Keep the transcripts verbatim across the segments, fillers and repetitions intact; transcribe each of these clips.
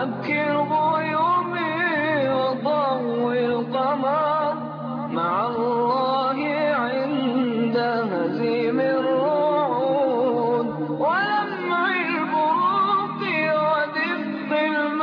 عبكر غيومي وضوي القمر مع الله عند هزيم الرعود ولمع البروق ودفء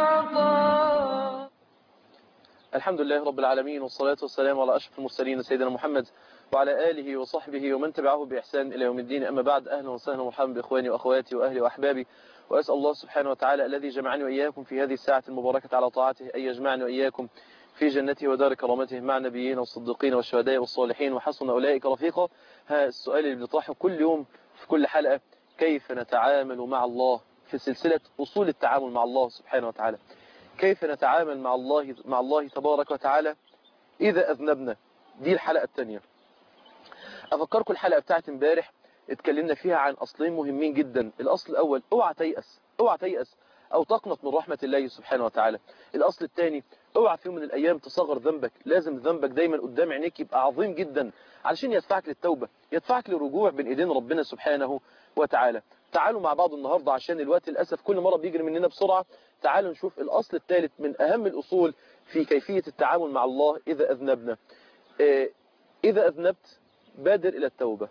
المطر. الحمد لله رب العالمين، والصلاة والسلام على أشرف المرسلين سيدنا محمد وعلى آله وصحبه ومن تبعه بإحسان إلى يوم الدين. أما بعد، أهلا وسهلا ومرحبا بإخواني وأخواتي وأهلي وأحبابي، وأسأل الله سبحانه وتعالى الذي جمعني وإياكم في هذه الساعة المباركة على طاعته أن يجمعني وإياكم في جنته ودار كرامته مع النبيين والصديقين والشهداء والصالحين وحسن أولئك رفيقا. ها السؤال اللي بنطرحه كل يوم في كل حلقة: كيف نتعامل مع الله في سلسلة أصول التعامل مع الله سبحانه وتعالى؟ كيف نتعامل مع الله مع الله تبارك وتعالى إذا أذنبنا؟ دي الحلقة الثانية. أفكركم الحلقة بتاعت امبارح اتكلمنا فيها عن أصلين مهمين جدا. الأصل الأول: اوعى تيأس، اوعى تيأس أو تقنط من رحمة الله سبحانه وتعالى. الأصل الثاني: اوعى في يوم من الأيام تصغر ذنبك. لازم ذنبك دايما قدام عينيك يبقى عظيم جدا علشان يدفعك للتوبة، يدفعك للرجوع بين إيدين ربنا سبحانه وتعالى. تعالوا مع بعض النهاردة عشان الوقت للأسف كل مرة بيجري مننا بسرعة. تعالوا نشوف الأصل الثالث من أهم الأصول في كيفية التعامل مع الله إذا أذنبنا. اه إذا أذنبت بادر إلى التوبة.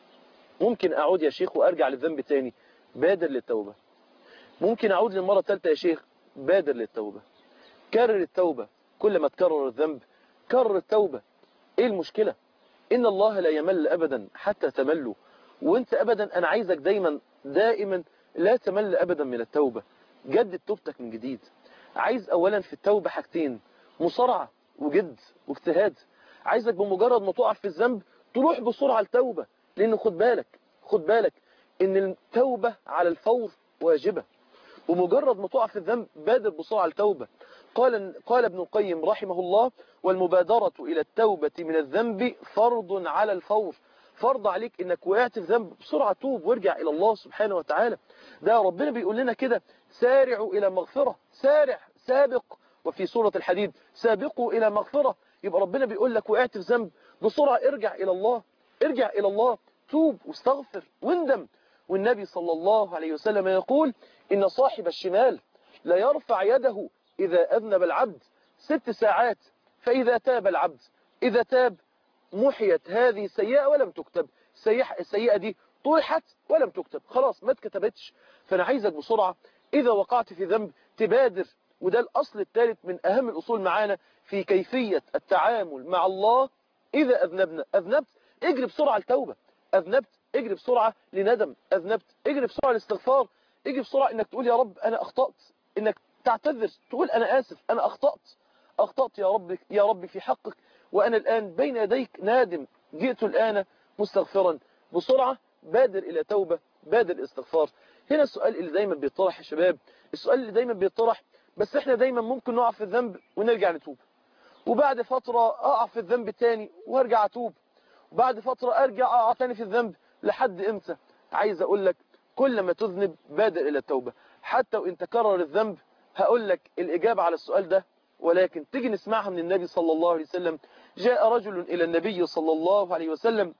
ممكن أعود يا شيخ وأرجع للذنب تاني، بادر للتوبة. ممكن أعود للمرة الثالثة يا شيخ، بادر للتوبة. كرر التوبة، كل ما تكرر الذنب كرر التوبة. إيه المشكلة؟ إن الله لا يمل أبدا حتى تملوا. وإنت أبدا أنا عايزك دايما دائما لا تمل أبدا من التوبة. جدد توبتك من جديد. عايز أولا في التوبة حاجتين: مصارعة وجد واجتهاد. عايزك بمجرد ما تقع في الذنب تروح بسرعة التوبة، لأنه خد بالك خد بالك إن التوبة على الفور واجبة. ومجرد ما تقع في الذنب بادر بسرعة التوبة. قال قال ابن القيم رحمه الله: والمبادرة إلى التوبة من الذنب فرض على الفور. فرض عليك إنك وقعت في ذنب بسرعة توب وارجع إلى الله سبحانه وتعالى. ده ربنا بيقول لنا كده: سارعوا إلى مغفرة، سارع سابق. وفي سورة الحديد: سابقوا إلى مغفرة. يبقى ربنا بيقول لك وقعت في ذنب بسرعة ارجع إلى الله، ارجع إلى الله، توب واستغفر واندم. والنبي صلى الله عليه وسلم يقول: إن صاحب الشمال لا يرفع يده إذا أذنب العبد ست ساعات، فإذا تاب العبد إذا تاب محيت هذه سيئة ولم تكتب. السيئة دي طرحت ولم تكتب، خلاص ما اتكتبتش. فأنا عايزك بسرعة إذا وقعت في ذنب تبادر. وده الأصل الثالث من أهم الأصول معانا في كيفية التعامل مع الله إذا أذنبنا. أذنبت اجري بسرعة التوبة، أذنبت اجري بسرعة لندم، أذنبت اجري بسرعة الاستغفار، اجري بسرعة إنك تقول يا رب أنا أخطأت، إنك تعتذر تقول أنا آسف، أنا أخطأت أخطأت يا رب يا رب في حقك، وأنا الآن بين يديك نادم، جئت الآن مستغفرا. بسرعة بادر إلى توبة، بادر استغفار. هنا السؤال اللي دايما بيطرح يا شباب، السؤال اللي دايما بيطرح: بس احنا دايما ممكن نقع في الذنب ونرجع نتوب، وبعد فترة أقع في الذنب تاني وارجع أتوب، وبعد فترة أرجع أقع تاني في الذنب. لحد إمتى؟ عايز أقول لك كل ما تذنب بادر إلى التوبة. حتى وإن تكرر الذنب هقول لك الإجابة على السؤال ده، ولكن تيجي نسمعها من النبي صلى الله عليه وسلم. جاء رجل إلى النبي صلى الله عليه وسلم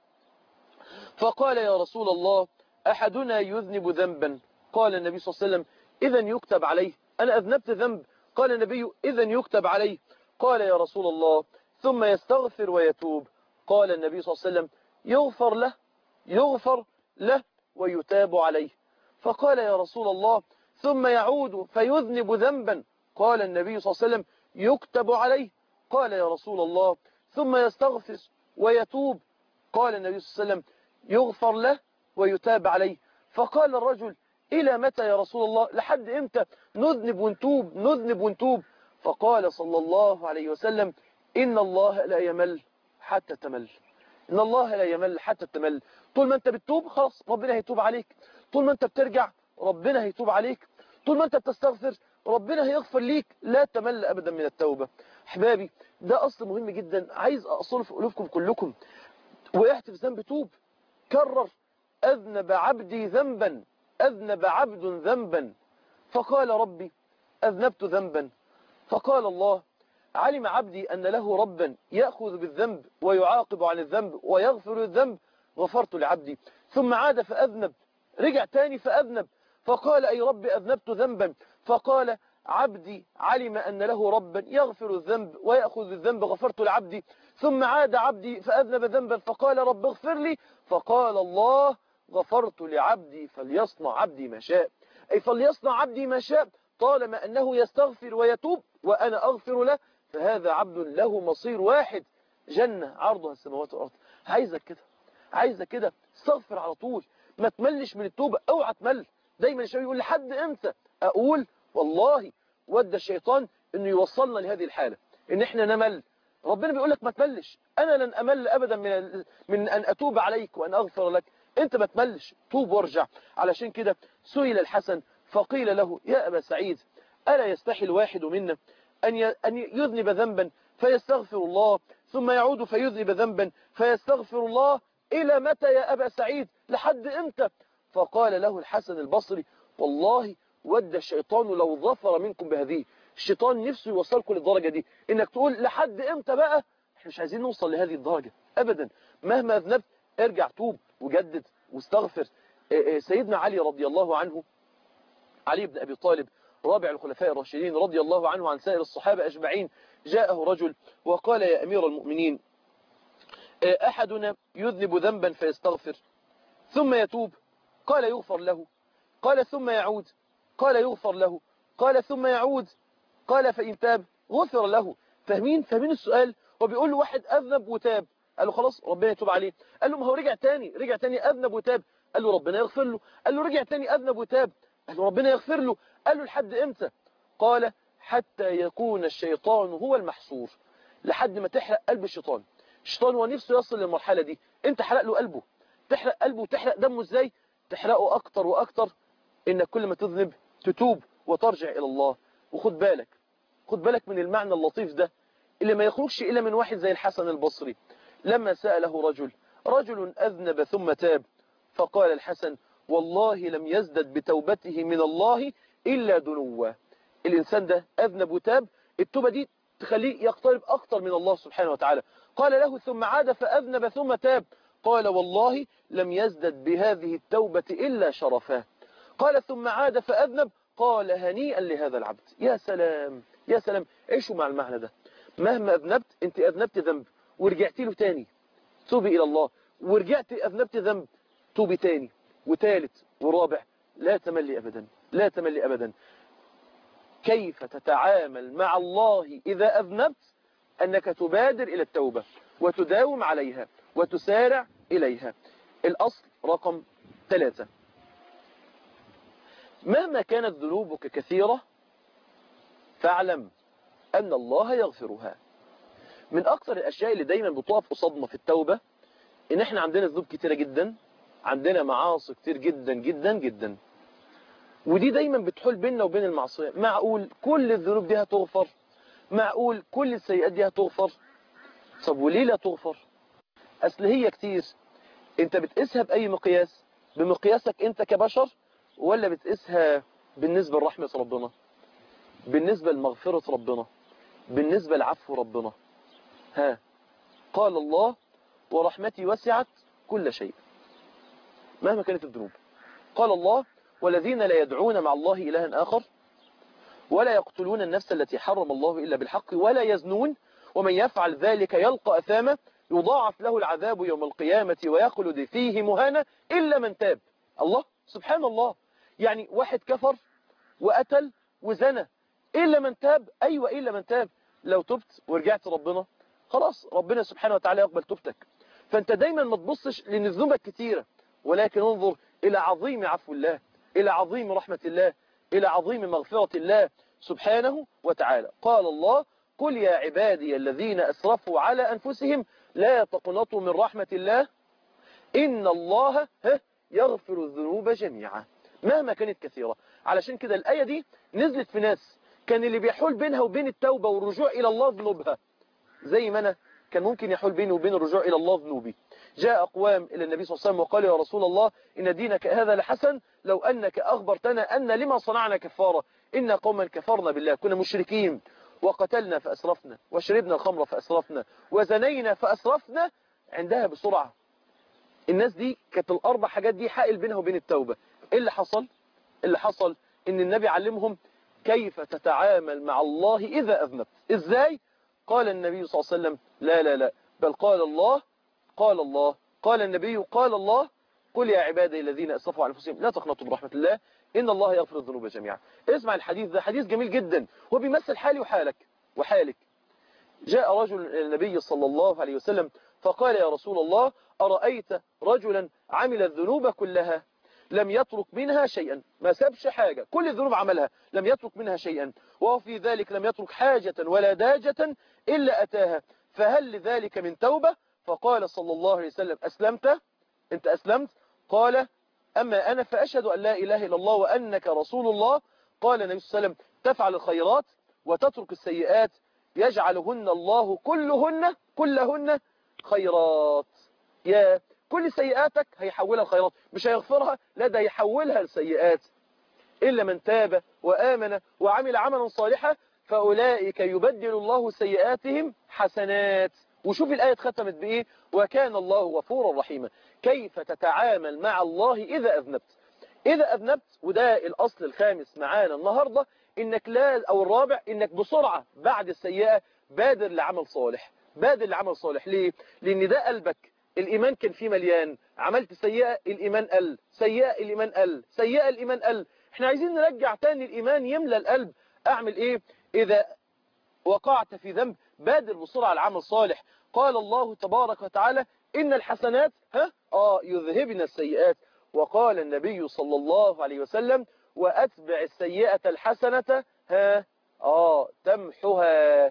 فقال: يا رسول الله، أحدنا يذنب ذنبا. قال النبي صلى الله عليه وسلم: إذن يكتب عليه. أنا أذنبت ذنب. قال النبي: إذن يكتب عليه. قال: يا رسول الله، ثم يستغفر ويتوب. قال النبي صلى الله عليه وسلم: يغفر له يغفر له ويتاب عليه. فقال: يا رسول الله، ثم يعود فيذنب ذنبا. قال النبي صلى الله عليه وسلم: يكتب عليه. قال: يا رسول الله، ثم يستغفر ويتوب. قال النبي صلى الله عليه وسلم: يغفر له ويتاب عليه. فقال الرجل: إلى متى يا رسول الله؟ لحد إمتى نذنب ونتوب نذنب ونتوب؟ فقال صلى الله عليه وسلم: إن الله لا يمل حتى تمل. إن الله لا يمل حتى تمل. طول ما أنت بتتوب خلاص ربنا هيتوب عليك، طول ما أنت بترجع ربنا هيتوب عليك، طول ما أنت بتستغفر ربنا هيغفر ليك. لا تمل أبدا من التوبة. أحبابي، ده أصل مهم جدا عايز أصل في قلوبكم كلكم. وقعت في ذنب توب، كرر: أذنب عبدي ذنبا أذنب عبد ذنبا فقال: ربي أذنبت ذنبا. فقال الله: علم عبدي أن له ربا يأخذ بالذنب ويعاقب عن الذنب ويغفر الذنب، غفرت لعبدي. ثم عاد فأذنب، رجع تاني فأذنب، فقال: أي رب أذنبت ذنبا. فقال: عبدي علم أن له ربا يغفر الذنب ويأخذ الذنب غفرت لعبدي. ثم عاد عبدي فأذنب ذنبا فقال رب اغفر لي، فقال الله غفرت لعبدي فليصنع عبدي ما شاء، أي فليصنع عبدي ما شاء طالما أنه يستغفر ويتوب وأنا أغفر له، فهذا عبد له مصير واحد، جنة عرضها السماوات والأرض. عايزك كده، عايزك كده استغفر على طول، ما تملش من التوبة، اوعى تمل. دايما الشباب يقول لحد امتى اقول والله ودى الشيطان انه يوصلنا لهذه الحالة ان احنا نمل. ربنا بيقول لك ما تملش، انا لن امل ابدا من من ان اتوب عليك وان اغفر لك، انت ما تملش، توب وارجع. علشان كده سئل الحسن فقيل له يا ابا سعيد الا يستحي الواحد منا ان ان يذنب ذنبا فيستغفر الله ثم يعود فيذنب ذنبا فيستغفر الله، إلى متى يا أبا سعيد، لحد إمتى؟ فقال له الحسن البصري والله ود الشيطان لو ظفر منكم بهذه، الشيطان نفسه يوصلكم للدرجة دي إنك تقول لحد إمتى بقى. احنا مش عايزين نوصل لهذه الدرجة أبدا، مهما ذنبت ارجع توب وجدد واستغفر. سيدنا علي رضي الله عنه، علي بن أبي طالب رابع الخلفاء الراشدين رضي الله عنه عن سائر الصحابة أجمعين، جاءه رجل وقال يا أمير المؤمنين أحدنا يذنب ذنبا فيستغفر ثم يتوب، قال يغفر له، قال ثم يعود، قال يغفر له، قال ثم يعود، قال فإن تاب غفر له. فاهمين فاهمين السؤال؟ وبيقول له واحد أذنب وتاب، قال له خلاص ربنا يتوب عليه. قال له ما هو رجع تاني، رجع تاني أذنب وتاب، قال له ربنا يغفر له. قال له رجع تاني أذنب وتاب، قال له ربنا يغفر له. قال له لحد إمتى؟ قال حتى يكون الشيطان هو المحصور، لحد ما تحرق قلب الشيطان. الشيطان هو نفسه يصل للمرحلة دي، انت حرق له قلبه. تحرق قلبه وتحرق دمه ازاي؟ تحرقه اكتر واكتر، انك كل ما تذنب تتوب وترجع الى الله. وخد بالك، خد بالك من المعنى اللطيف ده اللي ما يخرجش الا من واحد زي الحسن البصري. لما سأله رجل رجل اذنب ثم تاب، فقال الحسن والله لم يزدد بتوبته من الله الا دنوا. الانسان ده اذنب وتاب، التوبة دي تخليه يقترب أكتر من الله سبحانه وتعالى. قال له ثم عاد فأذنب ثم تاب، قال والله لم يزدد بهذه التوبة إلا شرفا. قال ثم عاد فأذنب، قال هنيئا لهذا العبد. يا سلام يا سلام، عيشوا مع المعنى ده. مهما أذنبت، انت أذنبت ذنب ورجعت له تاني، توبي إلى الله، ورجعت أذنبت ذنب، توبي تاني وثالث ورابع، لا تملي أبدا، لا تملي أبدا. كيف تتعامل مع الله إذا أذنبت؟ أنك تبادر إلى التوبة وتداوم عليها وتسارع إليها. الأصل رقم ثلاثة، مهما كانت ذنوبك كثيرة فاعلم أن الله يغفرها. من أكثر الأشياء اللي دايما بتقف قصادنا في التوبة إن إحنا عندنا ذنوب كتيرة جدا، عندنا معاصي كتير جدا جدا جدا، ودي دايما بتحول بيننا وبين المعصية. معقول كل الذنوب دي هتغفر؟ معقول كل السيئات دي هتغفر؟ طب وليه لا تغفر؟ أصل هي كتير. انت بتقيسها بأي مقياس؟ بمقياسك انت كبشر، ولا بتقيسها بالنسبة لرحمة ربنا، بالنسبة لمغفرة ربنا، بالنسبة لعفو ربنا؟ ها، قال الله ورحمتي وسعت كل شيء مهما كانت الذنوب. قال الله والذين لا يدعون مع الله إلها آخر ولا يقتلون النفس التي حرم الله إلا بالحق ولا يزنون ومن يفعل ذلك يلقى أثاما يضاعف له العذاب يوم القيامة ويخلد فيه مهانا إلا من تاب. الله سبحان الله، يعني واحد كفر وقتل وزنى إلا من تاب. أيوة إلا من تاب. لو تبت ورجعت ربنا خلاص ربنا سبحانه وتعالى يقبل توبتك. فأنت دايما ما تبصش لأن ذنوبك كتيرة، ولكن انظر إلى عظيم عفو الله، إلى عظيم رحمة الله، إلى عظيم مغفرة الله سبحانه وتعالى. قال الله قل يا عبادي الذين أسرفوا على أنفسهم لا تقنطوا من رحمة الله إن الله يغفر الذنوب جميعا مهما كانت كثيرة. علشان كده الآية دي نزلت في ناس كان اللي بيحول بينها وبين التوبة والرجوع إلى الله ذنوبها، زي ما أنا كان ممكن يحول بيني وبين الرجوع إلى الله ذنوبي. جاء أقوام إلى النبي صلى الله عليه وسلم وقال يا رسول الله إن دينك هذا لحسن لو أنك أخبرتنا أن لما صنعنا كفارة، إن قوما كفرنا بالله، كنا مشركين وقتلنا فأسرفنا وشربنا الخمر فأسرفنا وزنينا فأسرفنا. عندها بسرعة الناس دي كانت الأربع حاجات دي حائل بينها وبين التوبة. إيه اللي حصل؟ اللي حصل إن النبي علمهم كيف تتعامل مع الله إذا أذنبت. إزاي؟ قال النبي صلى الله عليه وسلم لا لا لا بل قال الله قال الله قال النبي قال الله قل يا عبادي الذين أسرفوا على أنفسهم لا تقنطوا برحمة الله إن الله يغفر الذنوب جميعا. اسمع الحديث ده، حديث جميل جدا وبيمثل حالي وحالك وحالك. جاء رجل إلى النبي صلى الله عليه وسلم فقال يا رسول الله أرأيت رجلا عمل الذنوب كلها لم يترك منها شيئا، ما سابش حاجة، كل الذنوب عملها لم يترك منها شيئا، وهو في ذلك لم يترك حاجة ولا داجة إلا أتاها، فهل لذلك من توبة؟ فقال صلى الله عليه وسلم أسلمت؟ أنت أسلمت؟ قال أما أنا فأشهد أن لا إله إلا الله وأنك رسول الله. قال النبي صلى الله عليه وسلم تفعل الخيرات وتترك السيئات يجعلهن الله كلهن كلهن خيرات. يا كل سيئاتك هيحولها الخيرات، مش هيغفرها، لا ده هيحولها لسيئات. إلا من تاب وآمن وعمل عملا صالحا فأولئك يبدل الله سيئاتهم حسنات. وشوف الآية ختمت بإيه؟ وكان الله غفورا رحيما. كيف تتعامل مع الله إذا أذنبت؟ إذا أذنبت، وده الأصل الخامس معانا النهاردة، إنك لا أو الرابع إنك بسرعة بعد السيئة بادر لعمل صالح. بادر لعمل صالح ليه؟ لأن ده قلبك الإيمان كان فيه مليان، عملت سيئة الإيمان قل، سيئة الإيمان قل، سيئة الإيمان قل. احنا عايزين نرجع تاني الإيمان يملى القلب. أعمل إيه؟ إذا وقعت في ذنب بادر بسرعة العمل صالح. قال الله تبارك وتعالى إن الحسنات ها آه يذهبن السيئات. وقال النبي صلى الله عليه وسلم وأتبع السيئة الحسنة ها آه تمحها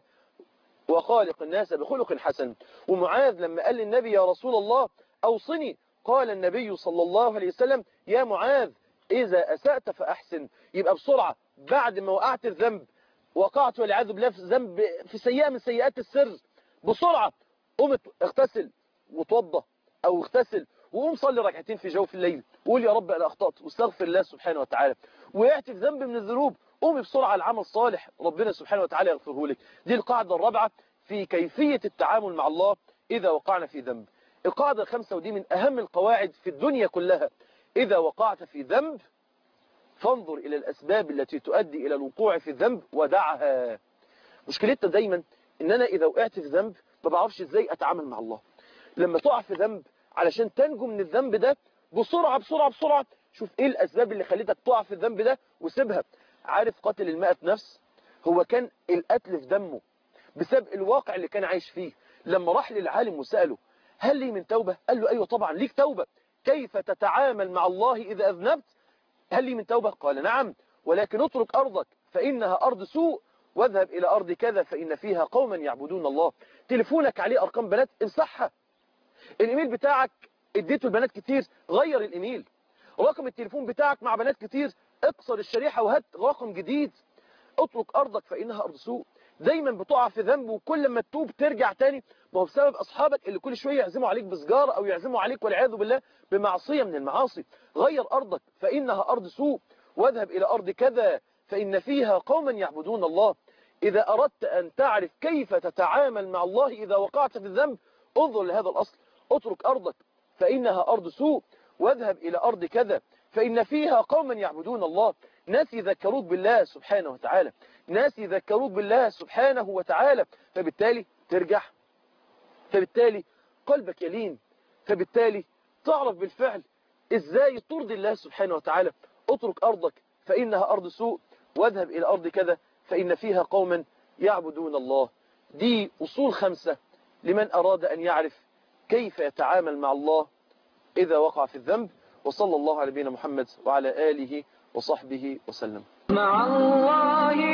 وخالق الناس بخلق حسن. ومعاذ لما قال للنبي يا رسول الله أوصني، قال النبي صلى الله عليه وسلم يا معاذ إذا أسأت فأحسن. يبقى بسرعة بعد ما وقعت الذنب، وقعت والعياذ بالله في ذنب في سيئة من سيئات السر، بسرعة قوم اغتسل وتوضى أو اغتسل وقوم صلي ركعتين في جوف الليل وقول يا رب أنا أخطأت واستغفر الله سبحانه وتعالى. وقعت في ذنب من الذنوب قوم بسرعة العمل صالح، ربنا سبحانه وتعالى يغفره لك. دي القاعدة الرابعة في كيفية التعامل مع الله إذا وقعنا في ذنب. القاعدة الخامسة ودي من أهم القواعد في الدنيا كلها، إذا وقعت في ذنب فانظر إلى الأسباب التي تؤدي إلى الوقوع في الذنب ودعها. مشكلتنا دايما إن أنا إذا وقعت في ذنب ما بعرفش إزاي أتعامل مع الله. لما تقع في ذنب علشان تنجو من الذنب ده بسرعة بسرعة بسرعة شوف إيه الأسباب اللي خليتك تقع في الذنب ده وسيبها. عارف قاتل المائة نفس هو كان القتل في دمه بسبب الواقع اللي كان عايش فيه. لما راح للعالم وسأله هل لي من توبة؟ قال له أيوة طبعا ليك توبة. كيف تتعامل مع الله إذا أذنبت؟ هل لي من توبة؟ قال نعم، ولكن اترك أرضك فإنها أرض سوء واذهب إلى أرض كذا فإن فيها قوما يعبدون الله. تليفونك عليه أرقام بنات امسحها. الإيميل بتاعك اديته البنات كتير غير الإيميل. رقم التليفون بتاعك مع بنات كتير اكسر الشريحة وهات رقم جديد. اترك أرضك فإنها أرض سوء. دايما بتقع في ذنب وكل ما تتوب ترجع تاني، ما هو بسبب أصحابك اللي كل شوية يعزموا عليك بسجارة أو يعزموا عليك والعياذ بالله بمعصية من المعاصي. غير أرضك فإنها أرض سوء واذهب إلى أرض كذا فإن فيها قوما يعبدون الله. إذا أردت أن تعرف كيف تتعامل مع الله إذا وقعت في الذنب انظر لهذا الأصل. اترك أرضك فإنها أرض سوء واذهب إلى أرض كذا فإن فيها قوما يعبدون الله. ناس يذكروك بالله سبحانه وتعالى، ناس يذكروك بالله سبحانه وتعالى، فبالتالي ترجع، فبالتالي قلبك يلين، فبالتالي تعرف بالفعل إزاي ترضي الله سبحانه وتعالى. اترك أرضك فإنها أرض سوء واذهب إلى أرض كذا فإن فيها قوما يعبدون الله. دي أصول خمسة لمن أراد أن يعرف كيف يتعامل مع الله إذا وقع في الذنب. وصلى الله على نبينا محمد وعلى آله وصحبه وسلم. مع الله